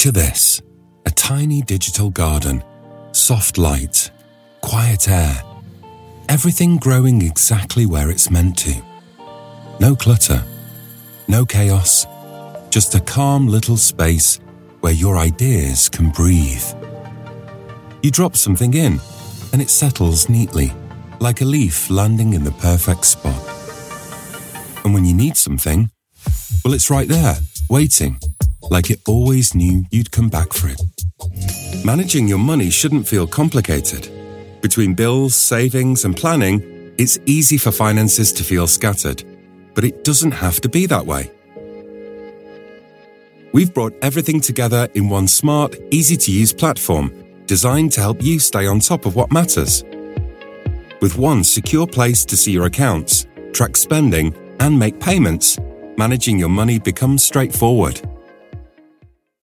Picture this, a tiny digital garden, soft light, quiet air, everything growing exactly where it's meant to. No clutter, no chaos, just a calm little space where your ideas can breathe. You drop something in, and it settles neatly, like a leaf landing in the perfect spot. And when you need something, well, it's right there, waiting, like it always knew you'd come back for it. Managing your money shouldn't feel complicated. Between bills, savings, and planning, it's easy for finances to feel scattered, but it doesn't have to be that way. We've brought everything together in one smart, easy-to-use platform designed to help you stay on top of what matters. With one secure place to see your accounts, track spending, and make payments, managing your money becomes straightforward.